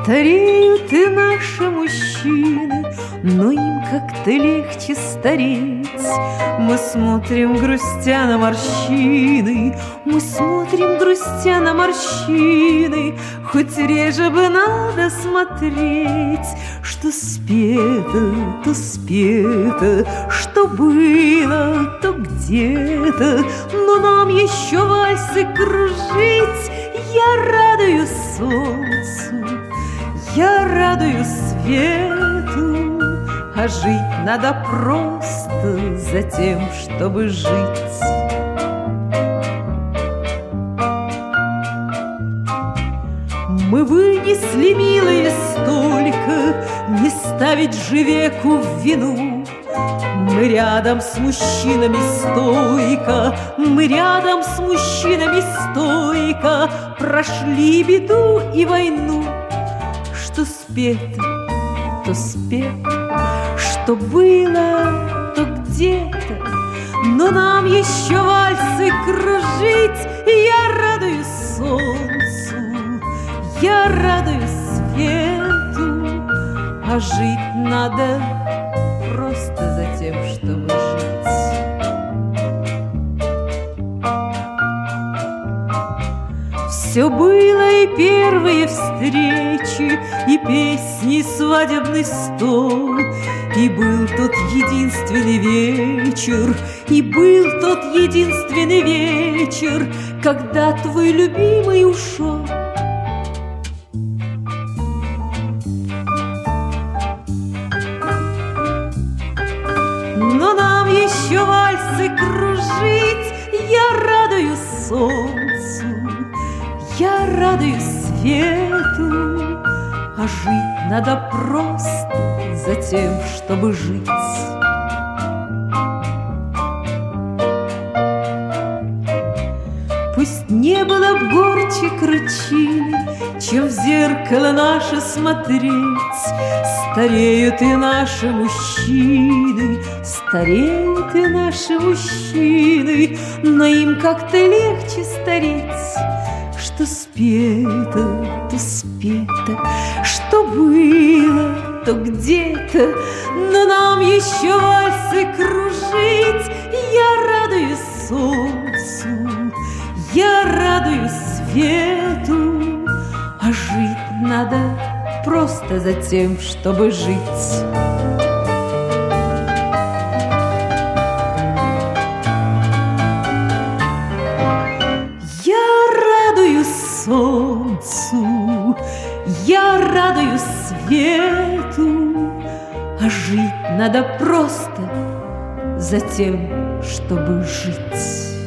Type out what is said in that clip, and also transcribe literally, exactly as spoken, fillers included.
Стареют и наши мужчины, но им как-то легче стареть. Мы смотрим, грустя на морщины, мы смотрим, грустя на морщины. Хоть реже бы надо смотреть, что спето, то спето, что было, то где-то. Но нам еще вальсы кружить. Я радуюсь солнцу, я радуюсь свету, а жить надо просто за тем, чтобы жить. Мы вынесли, милые, столько, не ставить же веку в вину. Мы рядом с мужчинами стойко, мы рядом с мужчинами стойко прошли беду и войну. Что спето, то спето, что было, то где-то. Но нам еще вальсы кружить. Я радуюсь солнцу, я радуюсь свету, а жить надо просто за тем, чтобы жить. Все было и первые встречи, и песни, и свадебный стол, и был тот единственный вечер, и был тот единственный вечер, когда твой любимый ушел. Но нам еще вальсы кружить. Я радуюсь солнцу, я радуюсь свету, а жить надо просто за тем, чтобы жить. Пусть не было б горче кручины, чем в зеркало наше смотреть. Стареют и наши мужчины, стареют и наши мужчины, но им как-то легче стареть. Что спето, то спето, что было, то где-то. Но нам еще вальсы кружить. Я радуюсь солнцу, я радуюсь свету, а жить надо просто за тем, чтобы жить. Я радуюсь солнцу, я радуюсь свету, а жить надо просто за тем, чтобы жить.